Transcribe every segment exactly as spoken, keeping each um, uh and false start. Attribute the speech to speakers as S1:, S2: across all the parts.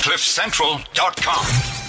S1: cliff central dot com.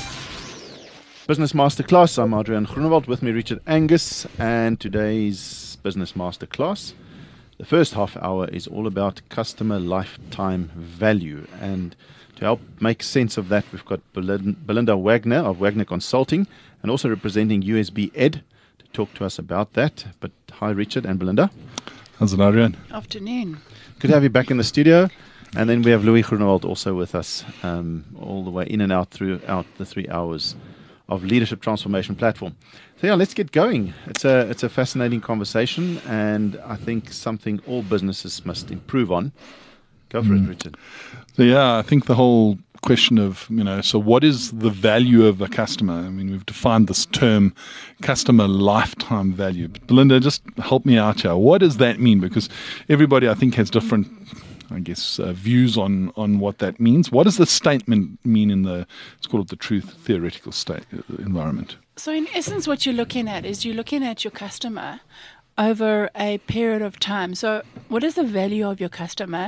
S2: Business Masterclass. I'm Adrian Groenewald, with me Richard Angus, and today's Business Masterclass, the first half hour, is all about customer lifetime value. And to help make sense of that, we've got Belinda Wagner of Wagner Consulting, and also representing U S B Ed to talk to us about that. But hi, Richard and Belinda.
S3: How's it, Adrian?
S4: Afternoon.
S2: Good to have you back in the studio. And then we have Louis Groenewald also with us, um, all the way in and out throughout the three hours of Leadership Transformation Platform. So yeah, let's get going. It's a it's a fascinating conversation, and I think something all businesses must improve on. Go for mm. it, Richard.
S3: So yeah, I think the whole question of, you know, so what is the value of a customer? I mean, we've defined this term, customer lifetime value. But Belinda, just help me out here. What does that mean? Because everybody, I think, has different, I guess, uh, views on, on what that means. What does the statement mean in the, let's call it the truth theoretical state uh, environment?
S4: So in essence, what you're looking at is you're looking at your customer over a period of time. So what is the value of your customer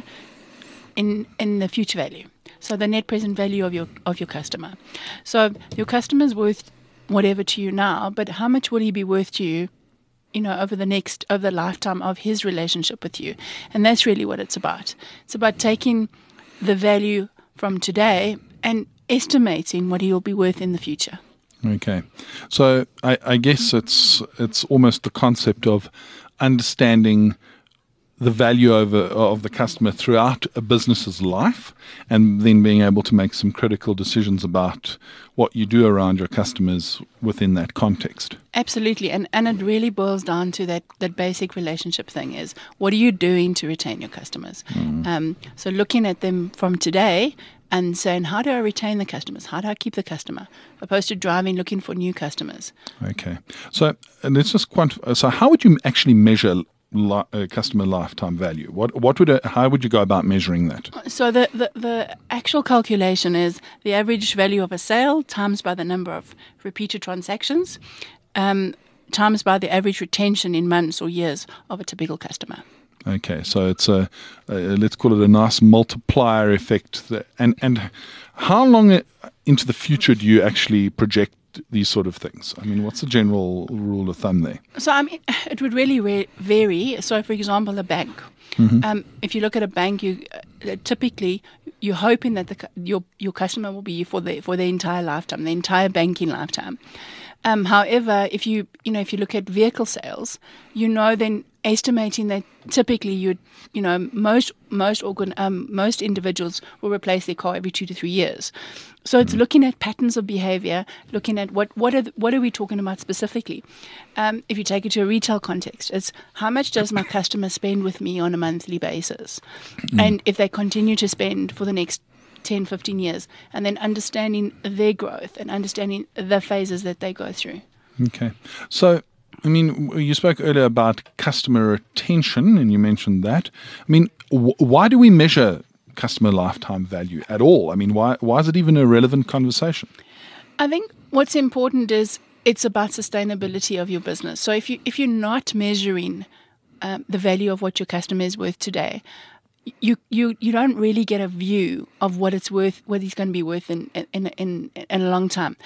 S4: in in the future value? So the net present value of your of your customer. So your customer is worth whatever to you now, but how much will he be worth to you, you know, over the next, over the lifetime of his relationship with you? And that's really what it's about. It's about taking the value from today and estimating what he will be worth in the future.
S3: Okay. So I, I guess it's it's almost the concept of understanding the value over of the customer throughout a business's life, and then being able to make some critical decisions about what you do around your customers within that context.
S4: Absolutely. And and it really boils down to that, that basic relationship thing is, what are you doing to retain your customers? Mm. Um, so looking at them from today and saying, how do I retain the customers? How do I keep the customer? Opposed to driving, looking for new customers.
S3: Okay. So uh, let's just quantify. So how would you actually measure Li- uh, customer lifetime value? What what would it, how would you go about measuring that?
S4: So the, the, the actual calculation is the average value of a sale times by the number of repeated transactions, um, times by the average retention in months or years of a typical customer.
S3: Okay, so it's a, a let's call it a nice multiplier effect. That, and and how long into the future do you actually project these sort of things? I mean, what's the general rule of thumb there?
S4: So, I mean, it would really re- vary. So, for example, a bank. Mm-hmm. Um, if you look at a bank, you uh, typically you're hoping that the, your your customer will be for the for the entire lifetime, the entire banking lifetime. Um, however, if you you know if you look at vehicle sales, you know then estimating that typically you you know most most organ um, most individuals will replace their car every two to three years. So it's looking at patterns of behavior, looking at what what are the, what are we talking about specifically. Um, if you take it to a retail context, it's how much does my customer spend with me on a monthly basis, mm. and if they continue to spend for the next ten, fifteen years, and then understanding their growth and understanding the phases that they go through.
S3: Okay. So, I mean, you spoke earlier about customer retention, and you mentioned that. I mean, w- why do we measure customer lifetime value at all? I mean, why why is it even a relevant conversation?
S4: I think what's important is it's about sustainability of your business. So if you if you're not measuring um, the value of what your customer is worth today, you you you don't really get a view of what it's worth, what he's going to be worth in in in, in a long time.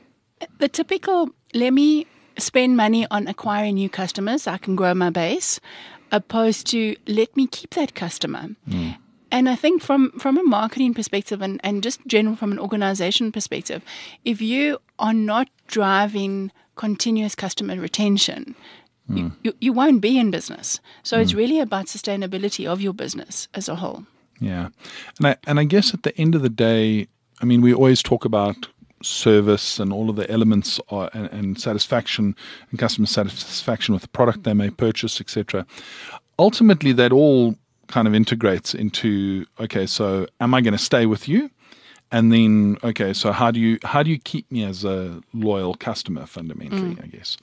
S4: The typical, let me spend money on acquiring new customers so I can grow my base, opposed to let me keep that customer. Mm. And I think from, from a marketing perspective and, and just general from an organization perspective, if you are not driving continuous customer retention, mm. you, you, you won't be in business. So mm. it's really about sustainability of your business as a whole.
S3: Yeah. And I, and I guess at the end of the day, I mean, we always talk about service and all of the elements are, and, and satisfaction and customer satisfaction with the product they may purchase, et cetera. Ultimately, that all kind of integrates into, okay, so am I going to stay with you? And then, okay, so how do you how do you keep me as a loyal customer fundamentally, mm. I guess?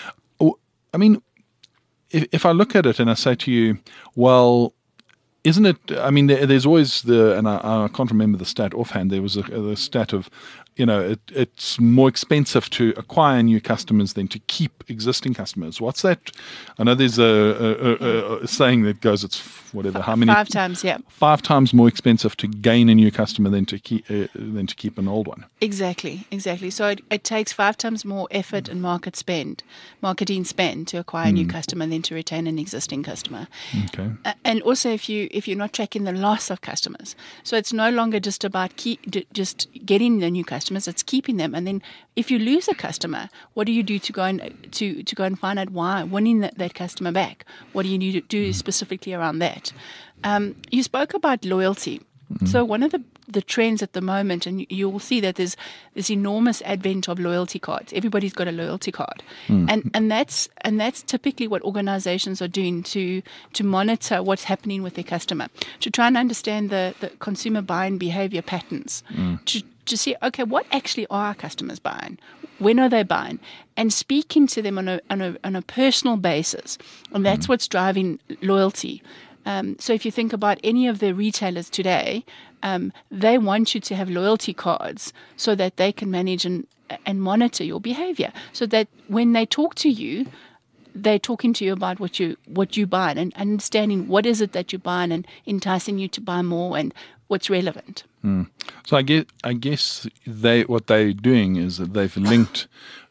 S3: I mean, if, if I look at it and I say to you, well, isn't it, I mean, there, there's always the, and I, I can't remember the stat offhand, there was a, a stat of, you know, it, it's more expensive to acquire new customers than to keep existing customers. What's that? I know there's a, a, a, a saying that goes, it's whatever, how many?
S4: Five times, yeah.
S3: Five times more expensive to gain a new customer than to keep uh, than to keep an old one.
S4: Exactly, exactly. So it, it takes five times more effort and market spend, marketing spend to acquire a new customer than to retain an existing customer.
S3: Okay.
S4: Uh, and also, if you if you're not tracking the loss of customers, so it's no longer just about keep, d- just getting the new customers; it's keeping them. And then, if you lose a customer, what do you do to go and to, to go and find out why winning that, that customer back? What do you need to do specifically around that? Um, you spoke about loyalty. Mm-hmm. So one of the the trends at the moment, and you, you will see that there's this enormous advent of loyalty cards. Everybody's got a loyalty card, mm. and and that's and that's typically what organizations are doing to to monitor what's happening with their customer, to try and understand the, the consumer buying behavior patterns, mm. to to see, okay, what actually are our customers buying? When are they buying? And speaking to them on a on a on a personal basis, and that's mm. what's driving loyalty. Um, so if you think about any of the retailers today, um, they want you to have loyalty cards so that they can manage and, and monitor your behavior. So that when they talk to you, they're talking to you about what you what you buy and understanding what is it that you buy and enticing you to buy more and what's relevant.
S3: Mm. So I guess, I guess they what they're doing is that they've linked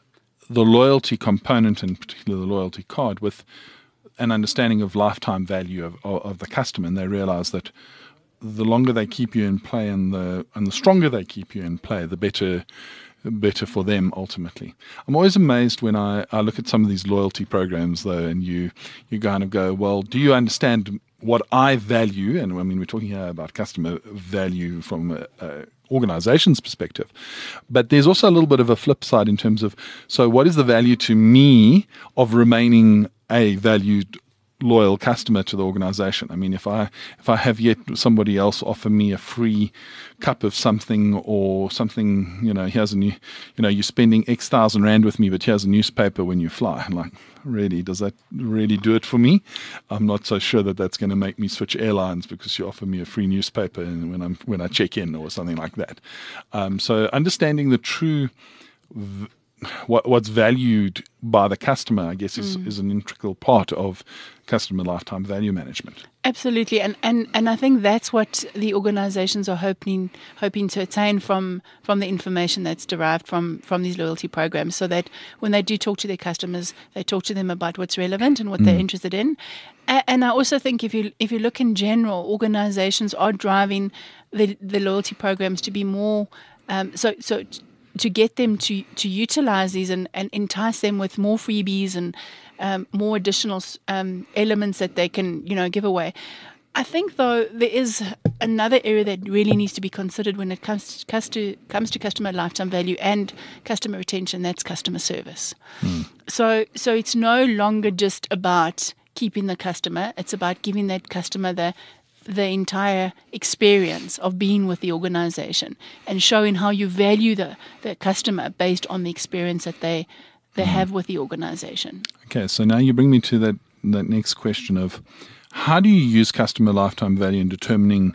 S3: the loyalty component, and particularly the loyalty card, with an understanding of lifetime value of, of, of the customer, and they realize that the longer they keep you in play and the and the stronger they keep you in play, the better better for them ultimately. I'm always amazed when I, I look at some of these loyalty programs though, and you you kind of go, well, do you understand what I value? And I mean, we're talking here about customer value from a, a organization's perspective, but there's also a little bit of a flip side in terms of, so what is the value to me of remaining a valued loyal customer to the organization? I mean, if I if I have yet somebody else offer me a free cup of something or something, you know, here's a new, you know, you're spending X thousand rand with me, but here's a newspaper when you fly. I'm like, really, does that really do it for me? I'm not so sure that that's going to make me switch airlines because you offer me a free newspaper when I'm when I check in or something like that. Um, so understanding the true v- What what's valued by the customer, I guess, is, mm. is an integral part of customer lifetime value management.
S4: Absolutely, and, and and I think that's what the organizations are hoping hoping to attain from from the information that's derived from from these loyalty programs, so that when they do talk to their customers, they talk to them about what's relevant and what mm. they're interested in. And I also think if you if you look in general, organizations are driving the the loyalty programs to be more um, so so. to get them to, to utilize these and, and entice them with more freebies and um, more additional um, elements that they can, you know, give away. I think, though, there is another area that really needs to be considered when it comes to, comes to customer lifetime value and customer retention. That's customer service. Mm. So, so it's no longer just about keeping the customer. It's about giving that customer the the entire experience of being with the organization and showing how you value the, the customer based on the experience that they they mm. have with the organization.
S3: Okay, so now you bring me to that, that next question of how do you use customer lifetime value in determining,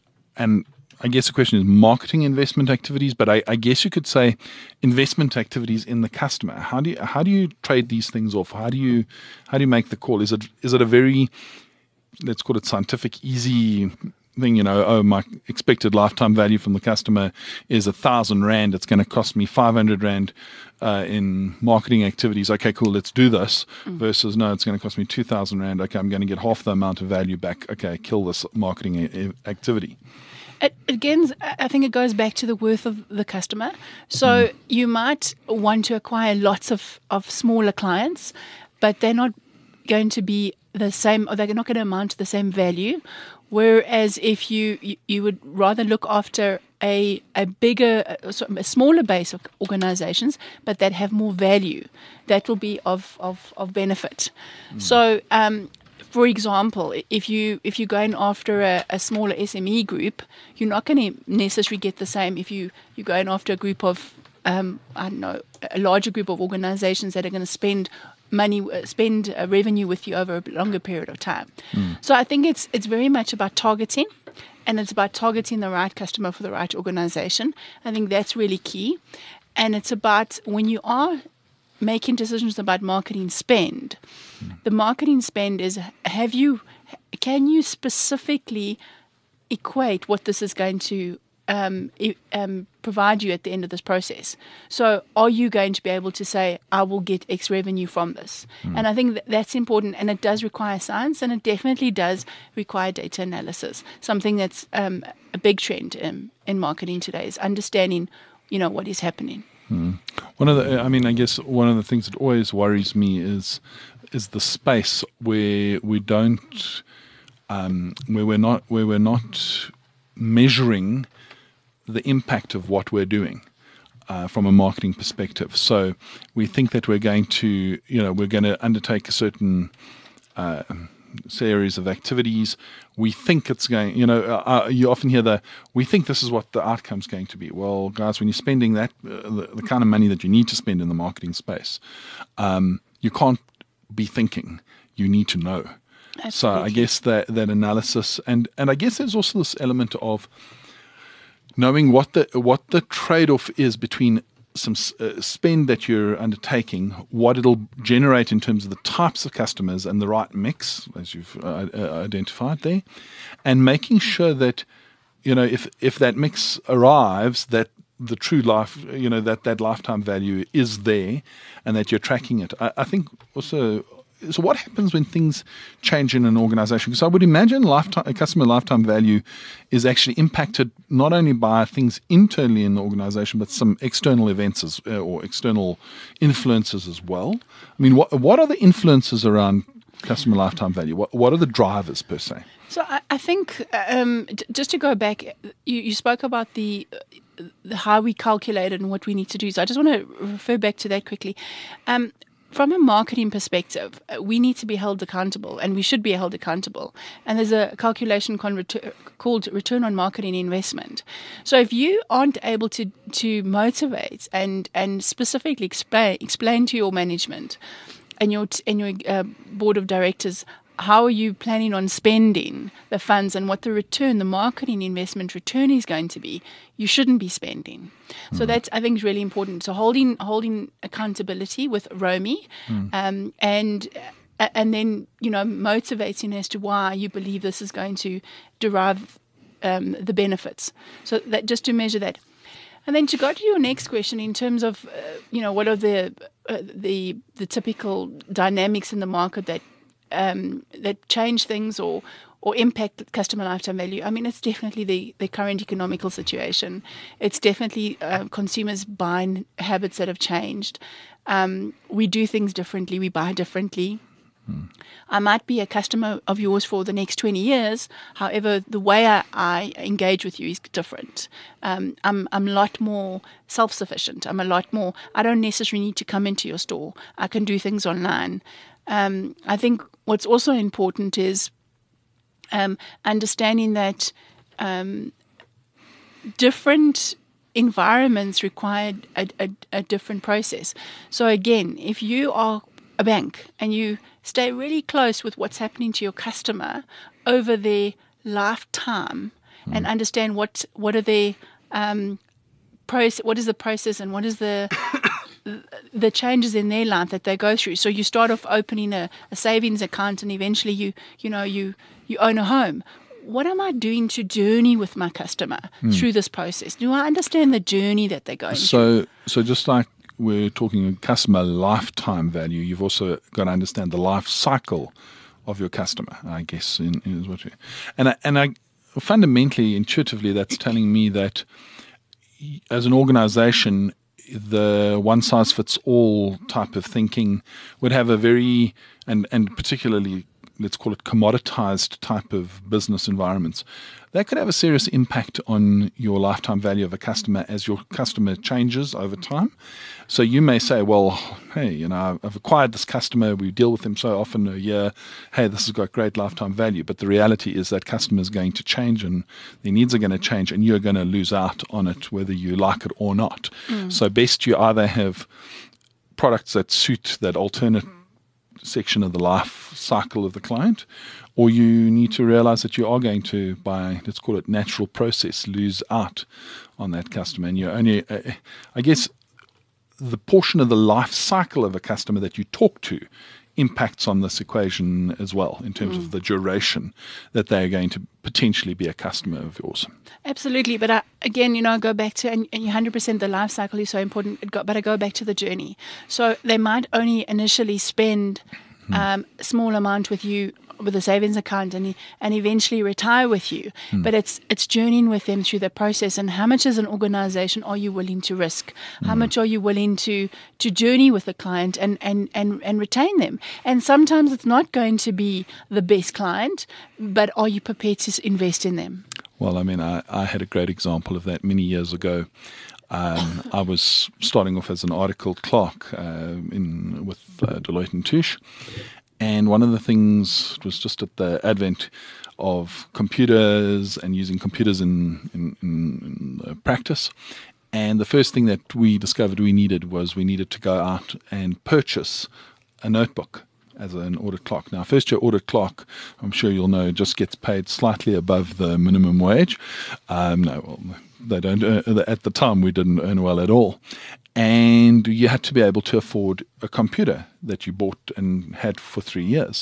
S3: and I guess the question is marketing investment activities, but I, I guess you could say investment activities in the customer. How do you, how do you trade these things off? How do you how do you make the call? Is it is it a very, let's call it scientific, easy thing, you know, oh, my expected lifetime value from the customer is a thousand rand. It's going to cost me five hundred rand uh, in marketing activities. Okay, cool, let's do this. Mm. Versus, no, it's going to cost me two thousand rand. Okay, I'm going to get half the amount of value back. Okay, kill this marketing a- activity.
S4: It, again, I think it goes back to the worth of the customer. So mm. you might want to acquire lots of, of smaller clients, but they're not going to be the same, or they're not going to amount to the same value. Whereas if you, you, you would rather look after a a bigger, a smaller base of organizations, but that have more value, that will be of, of, of benefit. Mm. So, um, for example, if you if you're going after a, a smaller S M E group, you're not going to necessarily get the same if you you're going after a group of um, I don't know a larger group of organizations that are going to spend money, spend uh, revenue with you over a longer period of time. Mm. So I think it's it's very much about targeting and it's about targeting the right customer for the right organization. I think that's really key. And it's about when you are making decisions about marketing spend, mm. the marketing spend is, have you, can you specifically equate what this is going to um, um, provide you at the end of this process? So are you going to be able to say, I will get X revenue from this? Mm. And I think that that's important, and it does require science, and it definitely does require data analysis. Something that's um, a big trend in, in marketing today is understanding, you know, what is happening.
S3: Mm. One of the, I mean, I guess one of the things that always worries me is is the space where we don't, um, where we're not, where we're not measuring the impact of what we're doing uh, from a marketing perspective. So we think that we're going to, you know, we're going to undertake a certain uh, series of activities. We think it's going, you know, uh, you often hear the, we think this is what the outcome's going to be. Well, guys, when you're spending that, uh, the, the kind of money that you need to spend in the marketing space, um, you can't be thinking, you need to know. Absolutely. So I guess that, that analysis, and, and I guess there's also this element of knowing what the what the trade-off is between some uh, spend that you're undertaking, what it'll generate in terms of the types of customers and the right mix, as you've uh, uh, identified there, and making sure that, you know, if if that mix arrives, that the true life, you know, that that lifetime value is there, and that you're tracking it. I, I think also. So what happens when things change in an organization? Because I would imagine lifetime, customer lifetime value is actually impacted not only by things internally in the organization, but some external events as, uh, or external influences as well. I mean, what what are the influences around customer lifetime value? What what are the drivers per se?
S4: So I, I think um, d- just to go back, you, you spoke about the, the how we calculate it and what we need to do. So I just want to refer back to that quickly. Um, From a marketing perspective, we need to be held accountable, and we should be held accountable. And there's a calculation called return on marketing investment. So if you aren't able to, to motivate and, and specifically explain, explain to your management and your, and your uh, board of directors how are you planning on spending the funds and what the return, the marketing investment return is going to be, you shouldn't be spending. Mm. So that's, I think, is really important. So holding holding accountability with ROMI, mm. um, and and then, you know, motivating as to why you believe this is going to derive um, the benefits. So that just to measure that. And then to go to your next question in terms of, uh, you know, what are the uh, the the typical dynamics in the market that Um, that change things or or impact customer lifetime value. I mean, it's definitely the, the current economical situation. It's definitely uh, consumers' buying habits that have changed. Um, we do things differently. We buy differently. Hmm. I might be a customer of yours for the next twenty years. However, the way I, I engage with you is different. Um, I'm, I'm a lot more self-sufficient. I'm a lot more, I don't necessarily need to come into your store. I can do things online. Um, I think what's also important is um, understanding that um, different environments require a, a, a different process. So again, if you are a bank and you stay really close with what's happening to your customer over their lifetime mm. and understand what what are their um, process, what is the process and what is the the changes in their life that they go through. So you start off opening a, a savings account, and eventually you you know you you own a home. What am I doing to journey with my customer mm. through this process? Do I understand the journey that they're going
S3: so,
S4: through?
S3: So just like we're talking customer lifetime value, you've also got to understand the life cycle of your customer, I guess. In, in what you, and I, and I fundamentally, intuitively, that's telling me that as an organization, the one-size-fits-all type of thinking would have a very, and, and particularly, let's call it commoditized type of business environments. That could have a serious impact on your lifetime value of a customer as your customer changes over time. So you may say, well, hey, you know, I've acquired this customer. We deal with them so often a year. Hey, this has got great lifetime value. But the reality is that customer is going to change and their needs are going to change and you're going to lose out on it whether you like it or not. Mm. So best you either have products that suit that alternate section of the life cycle of the client, or you need to realize that you are going to, by, let's call it natural process, lose out on that customer. And you're only, uh, I guess, the portion of the life cycle of a customer that you talk to impacts on this equation as well in terms mm. of the duration that they're going to potentially be a customer of yours.
S4: Absolutely. But I, again, you know, I go back to, and, and one hundred percent the life cycle is so important, it got, but I go back to the journey. So they might only initially spend mm. um, a small amount with you with a savings account and and eventually retire with you. Mm. But it's it's journeying with them through the process. And how much as an organization are you willing to risk? How mm. much are you willing to to journey with the client and, and, and, and retain them? And sometimes it's not going to be the best client, but are you prepared to invest in them?
S3: Well, I mean, I, I had a great example of that many years ago. Um, I was starting off as an articled clerk uh, in with uh, Deloitte and Touche. And one of the things was just at the advent of computers and using computers in, in, in, in practice. And the first thing that we discovered we needed was we needed to go out and purchase a notebook as an audit clerk. Now, first year audit clerk, I'm sure you'll know, just gets paid slightly above the minimum wage. Um, no, well, they don't. Earn, at the time, we didn't earn well at all. And you had to be able to afford a computer that you bought and had for three years.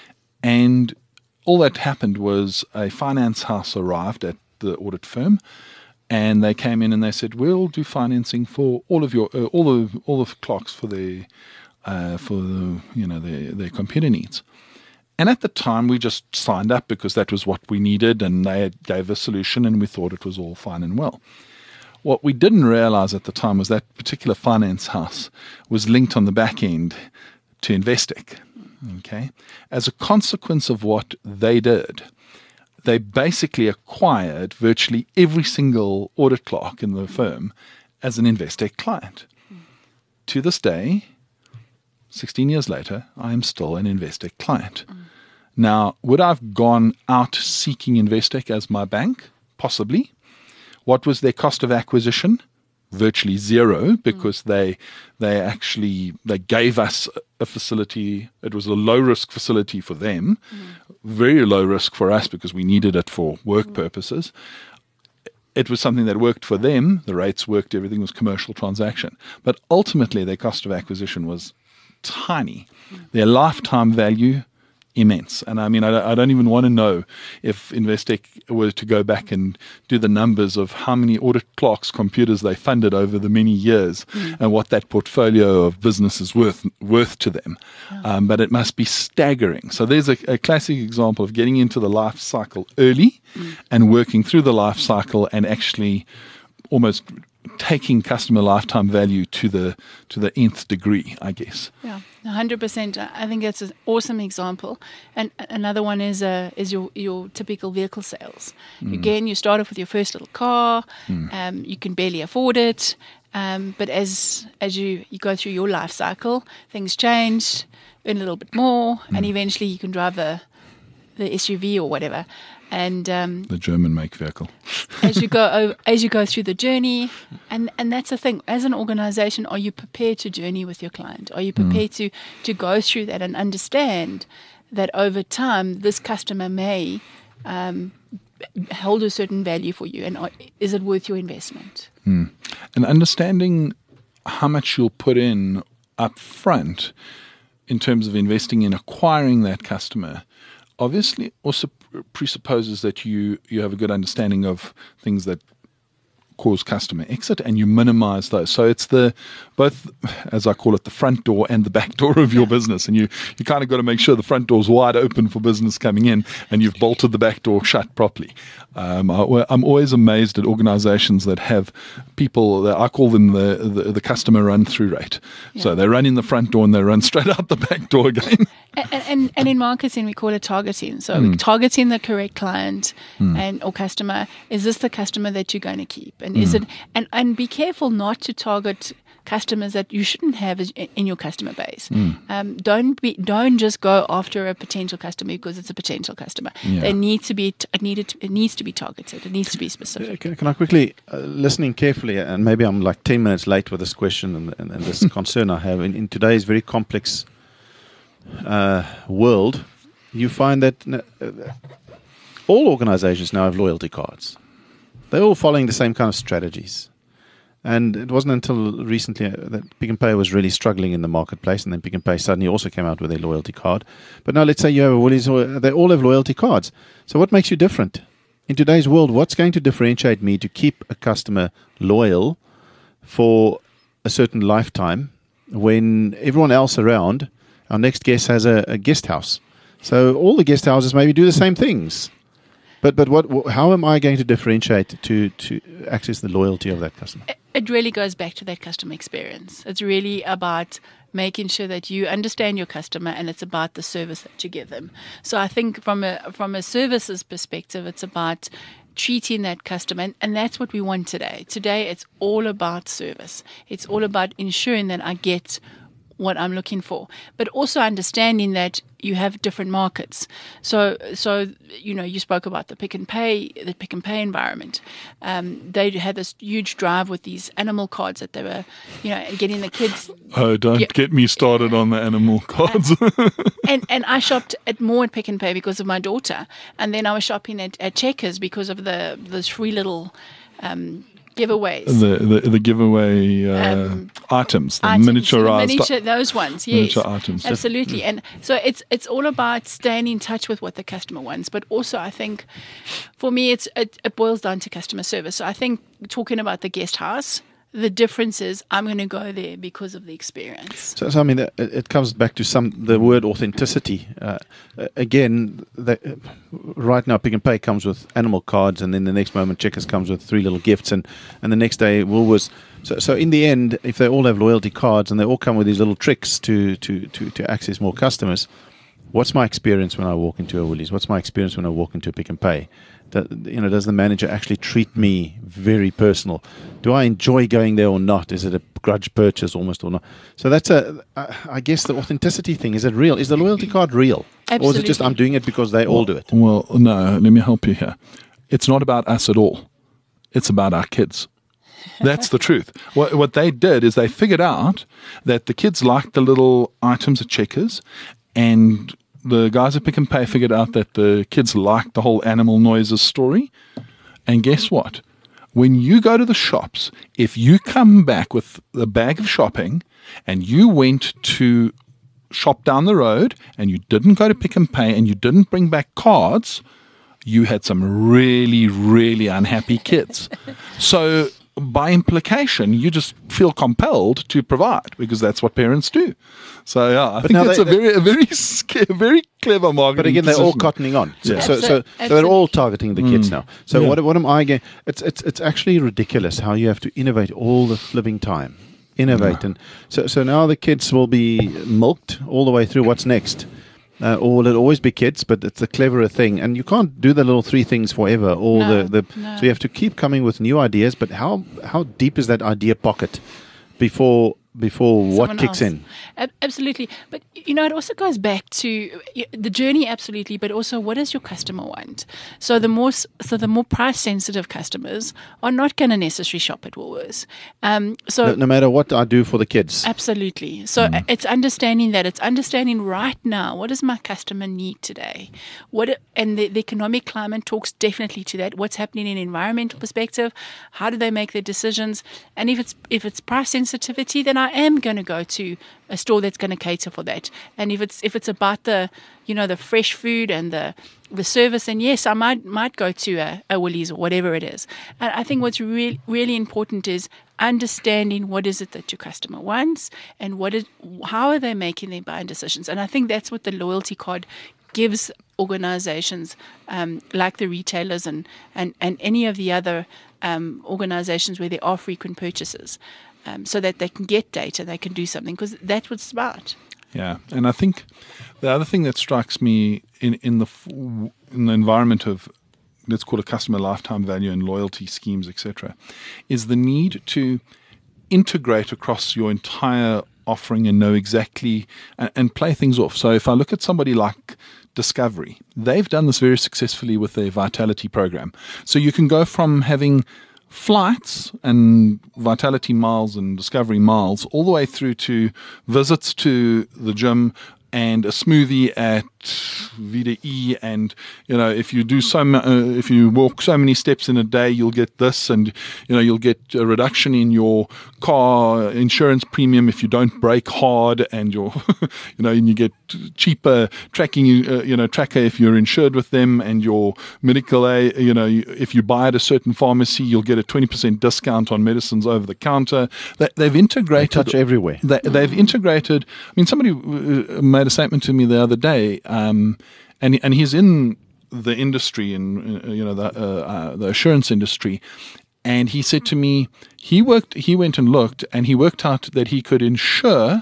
S3: And all that happened was a finance house arrived at the audit firm, and they came in and they said, "We'll do financing for all of your uh, all the all the clerks for their uh, for the, you know their their computer needs." And at the time, we just signed up because that was what we needed, and they gave a solution, and we thought it was all fine and well. What we didn't realize at the time was that particular finance house was linked on the back end to Investec. Okay, as a consequence of what they did, they basically acquired virtually every single audit clerk in the firm as an Investec client. Mm. To this day, sixteen years later, I am still an Investec client. Mm. Now, would I have gone out seeking Investec as my bank? Possibly. What was their cost of acquisition? Virtually zero, because mm. they they actually they gave us a facility. It was a low risk facility for them, mm. very low risk for us because we needed it for work mm. purposes. It was something that worked for them. The rates worked. Everything was commercial transaction. But ultimately, their cost of acquisition was tiny. Mm. Their lifetime value, immense. And I mean, I, I don't even want to know if Investec were to go back and do the numbers of how many audit clerks' computers they funded over the many years mm. and what that portfolio of business is worth worth to them. Yeah. Um, but it must be staggering. So there's a, a classic example of getting into the life cycle early mm. and working through the life cycle and actually almost taking customer lifetime value to the to the nth degree, I guess.
S4: Yeah, one hundred percent. I think that's an awesome example. And another one is uh, is your, your typical vehicle sales. Mm. Again, you start off with your first little car. Mm. Um, you can barely afford it. Um, but as as you, you go through your life cycle, things change, earn a little bit more, mm. and eventually you can drive the, the S U V or whatever. And um,
S3: the German make vehicle.
S4: as you go as you go through the journey, and, and that's the thing. As an organization, are you prepared to journey with your client? Are you prepared mm. to to go through that and understand that over time this customer may um, hold a certain value for you, and are, is it worth your investment?
S3: Mm. And understanding how much you'll put in up front in terms of investing in acquiring that customer, obviously also presupposes that you, you have a good understanding of things that cause customer exit, and you minimize those. So it's the both, as I call it, the front door and the back door of your business, and you you kind of got to make sure the front door's wide open for business coming in, and you've bolted the back door shut properly. Um, I, I'm always amazed at organizations that have people that I call them the the, the customer run through rate. Yeah. So they run in the front door and they run straight out the back door again.
S4: And, and, and in marketing, we call it targeting. So mm. targeting the correct client mm. and or customer. Is this the customer that you're going to keep? And mm. is it? And, and be careful not to target customers that you shouldn't have in your customer base. Mm. Um, don't be. Don't just go after a potential customer because it's a potential customer. Yeah. They need to be. It needed. It needs to be targeted. It needs to be specific.
S2: Can, can I quickly, uh, listening carefully, and maybe I'm like ten minutes late with this question and, and, and this concern I have in, in today's very complex uh, world, you find that uh, all organizations now have loyalty cards. They're all following the same kind of strategies. And it wasn't until recently uh, that Pick n Pay was really struggling in the marketplace, and then Pick n Pay suddenly also came out with a loyalty card. But now let's say you have a Woolies, they all have loyalty cards. So what makes you different? In today's world, what's going to differentiate me to keep a customer loyal for a certain lifetime when everyone else around, our next guest has a, a guest house. So all the guest houses maybe do the same things. But but what? How am I going to differentiate to, to access the loyalty of that customer?
S4: It really goes back to that customer experience. It's really about making sure that you understand your customer, and it's about the service that you give them. So I think from a from a services perspective, it's about treating that customer, and, and that's what we want today. Today, it's all about service. It's all about ensuring that I get what I'm looking for, but also understanding that you have different markets. So, so you know, you spoke about the Pick n Pay, the Pick n Pay environment. Um, they had this huge drive with these animal cards that they were, you know, getting the kids.
S3: Oh, don't
S4: Yeah.
S3: get me started on the animal cards.
S4: And and I shopped at more at Pick n Pay because of my daughter, and then I was shopping at, at Checkers because of the those free little um, giveaways.
S3: the, the the giveaway uh,
S4: Um,
S3: items, the
S4: items,
S3: miniaturized
S4: the miniature, those ones, yes,
S3: miniature items.
S4: absolutely. And so it's it's all about staying in touch with what the customer wants, but also I think for me it's it, it boils down to customer service. So I think talking about the guest house, the difference is I'm going to go there because of the experience.
S2: So, so I mean, it, it comes back to some the word authenticity. Uh, again, the, right now, Pick n Pay comes with animal cards, and then the next moment, Checkers comes with three little gifts, and, and the next day, Woolworths. So, so in the end, if they all have loyalty cards and they all come with these little tricks to to to, to access more customers, what's my experience when I walk into a Woolies? What's my experience when I walk into a Pick n Pay? That, you know, does the manager actually treat me very personal? Do I enjoy going there or not? Is it a grudge purchase almost or not? So that's a, I guess the authenticity thing. Is it real? Is the loyalty card real?
S4: Absolutely.
S2: Or is it just I'm doing it because they all do it?
S3: Well, no, let me help you here. It's not about us at all. It's about our kids. That's the truth. What, what they did is they figured out that the kids liked the little items at Checkers, and the guys at Pick n Pay figured out that the kids liked the whole animal noises story. And guess what? When you go to the shops, if you come back with a bag of shopping and you went to shop down the road and you didn't go to Pick n Pay and you didn't bring back cards, you had some really, really unhappy kids. So by implication, you just feel compelled to provide because that's what parents do. So yeah, I
S2: But
S3: think
S2: now
S3: that's
S2: they-
S3: a very, a very, sca- very clever marketing.
S2: But again, they're all
S3: position.
S2: cottoning on. So,
S3: Yeah.
S2: so, so, so
S4: Absol-
S2: they're all
S4: absolutely.
S2: targeting the kids now. So
S3: Yeah.
S2: what, what am I going? It's it's it's actually ridiculous how you have to innovate all the flipping time. Innovate, and so so now the kids will be milked all the way through. What's next? Uh, or will it always be kids? But it's a cleverer thing, and you can't do the little three things forever. All
S4: No,
S2: the, the
S4: no.
S2: so you have to keep coming with new ideas. But how how deep is that idea pocket before before what
S4: Someone
S2: kicks
S4: else.
S2: in?
S4: Ab- Absolutely. But, you know, it also goes back to y- the journey, absolutely, but also what does your customer want? So the more s- so the more price-sensitive customers are not going to necessarily shop at Woolworths. Um, so
S2: No, no matter what I do for the kids.
S4: Absolutely. So uh, it's understanding that. It's understanding right now, what does my customer need today? What it- And the, the economic climate talks definitely to that. What's happening in an environmental perspective? How do they make their decisions? And if it's if it's price sensitivity, then I am going to go to a store that's going to cater for that. And if it's if it's about the you know the fresh food and the the service, then yes, I might might go to a, a Woolies or whatever it is. And I think what's really really important is understanding what is it that your customer wants and what is how are they making their buying decisions. And I think that's what the loyalty card gives organizations um, like the retailers and, and, and any of the other um, organizations where there are frequent purchases, um, so that they can get data, they can do something, because that's what's about.
S3: Yeah, and I think the other thing that strikes me in in the f- in the environment of, let's call it customer lifetime value and loyalty schemes, et cetera, is the need to integrate across your entire offering and know exactly and, and play things off. So if I look at somebody like Discovery, they've done this very successfully with their Vitality program. So you can go from having flights and Vitality miles and Discovery miles all the way through to visits to the gym, and a smoothie at Vida E, and you know if you do so mu- uh, if you walk so many steps in a day, you'll get this, and you know you'll get a reduction in your car insurance premium if you don't brake hard, and your you know and you get cheaper tracking uh, you know tracker if you're insured with them, and your medical aid, you know if you buy at a certain pharmacy, you'll get a twenty percent discount on medicines over the counter. They, they've integrated
S2: They touch everywhere.
S3: They, they've integrated. I mean, somebody uh, made a statement to me the other day, um, and and he's in the industry, in uh, you know the uh, uh, the assurance industry, and he said to me he worked. He went and looked, and he worked out that he could insure,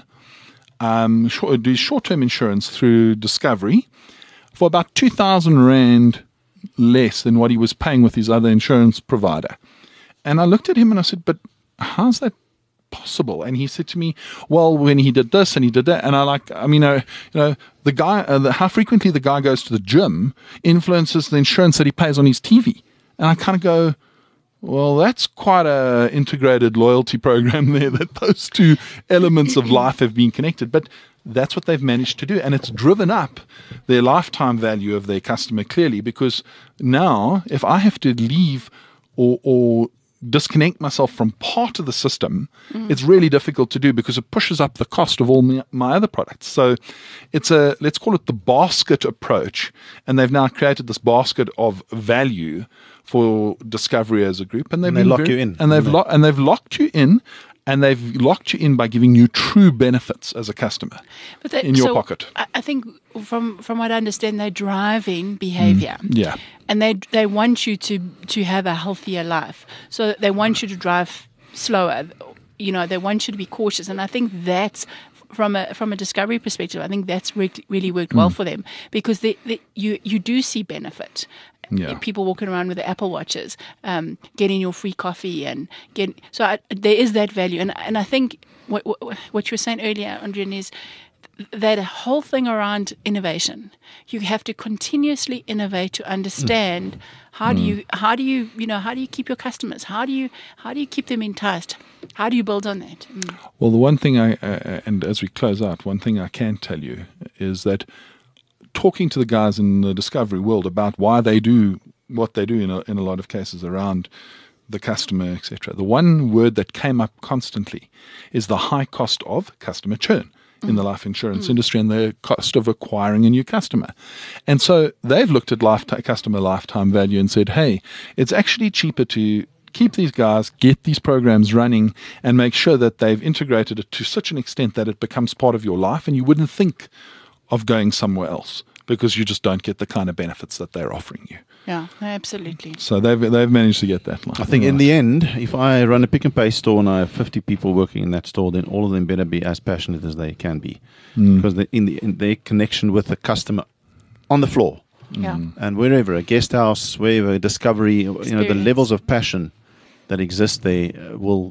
S3: um, short, do short-term insurance through Discovery for about two thousand rand less than what he was paying with his other insurance provider. And I looked at him and I said, "But how's that possible?" And he said to me, "Well, when he did this and he did that," and I like, I mean, uh, you know, the guy, uh, the, how frequently the guy goes to the gym influences the insurance that he pays on his T V. And I kind of go, well, that's quite a integrated loyalty program there, that those two elements of life have been connected. But that's what they've managed to do, and it's driven up their lifetime value of their customer clearly, because now if I have to leave or, or disconnect myself from part of the system, mm. it's really difficult to do because it pushes up the cost of all my, my other products. So it's a, let's call it the basket approach, and they've now created this basket of value for Discovery as a group, and they've
S2: And they
S3: been
S2: lock
S3: very-
S2: you in,
S3: and they've
S2: don't
S3: lo- and they've locked you in, and they've locked you in by giving you true benefits as a customer
S4: But that,
S3: in your
S4: so
S3: pocket.
S4: I, I think from from what I understand, they're driving behavior.
S3: Yeah.
S4: And they they want you to to have a healthier life. So they want you to drive slower. You know, they want you to be cautious. And I think that's from a from a Discovery perspective, I think that's re- really worked well for them, because they, they, you you do see benefit.
S3: Yeah.
S4: People walking around with the Apple Watches, um, getting your free coffee, and getting so I, there is that value. And and I think what what, what you were saying earlier, Andrian, is that whole thing around innovation. You have to continuously innovate to understand mm. how do you how do you you know how do you keep your customers? How do you how do you keep them enticed? How do you build on that? Mm.
S3: Well, the one thing I uh, and as we close out, one thing I can tell you is that talking to the guys in the Discovery world about why they do what they do in a, in a lot of cases around the customer, et cetera. The one word that came up constantly is the high cost of customer churn in the life insurance mm. industry, and the cost of acquiring a new customer. And so they've looked at lifetime, customer lifetime value and said, hey, it's actually cheaper to keep these guys, get these programs running, and make sure that they've integrated it to such an extent that it becomes part of your life, and you wouldn't think of going somewhere else because you just don't get the kind of benefits that they're offering you.
S4: Yeah, absolutely.
S3: So they've they've managed to get that line.
S2: I think in the end, if I run a Pick and Pay store and I have fifty people working in that store, then all of them better be as passionate as they can be,
S3: Mm.
S2: because they, in, the, in their connection with the customer on the floor
S4: Yeah.
S2: and wherever, a guest house, wherever, Discovery, you know, the
S4: Experience.
S2: levels of passion that exist there uh, will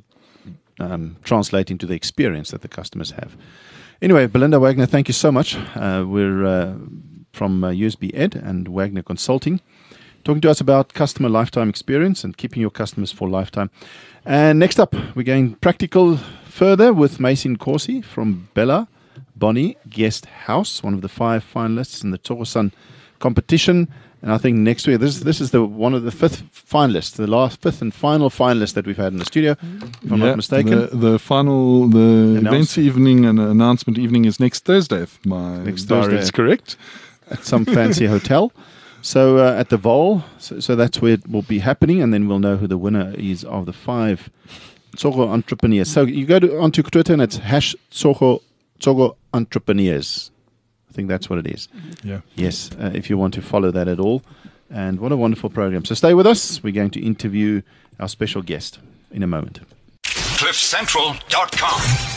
S2: um, translate into the experience that the customers have. Anyway, Belinda Wagner, thank you so much. Uh, we're uh, from uh, U S B Ed and Wagner Consulting, talking to us about customer lifetime experience and keeping your customers for lifetime. And next up, we're going practical further with Mason Corsi from Bella Bonnie Guest House, one of the five finalists in the Togosan competition. And I think next week, this this is the one of the fifth finalists, the last fifth and final finalist that we've had in the studio, if I'm
S3: Yeah,
S2: not mistaken.
S3: The, the final, the
S2: Announce-
S3: events evening and announcement evening is next Thursday, if my
S2: Next
S3: diary
S2: Thursday.
S3: is correct.
S2: At some fancy hotel. So uh, at the Vol, so, so that's where it will be happening, and then we'll know who the winner is of the five Tsogo entrepreneurs. So you go to onto Twitter and it's hash Tsogo, Tsogo entrepreneurs. I think that's what it is.
S3: Yeah.
S2: Yes, uh, if you want to follow that at all. And what a wonderful program. So stay with us. We're going to interview our special guest in a moment.
S1: cliff central dot com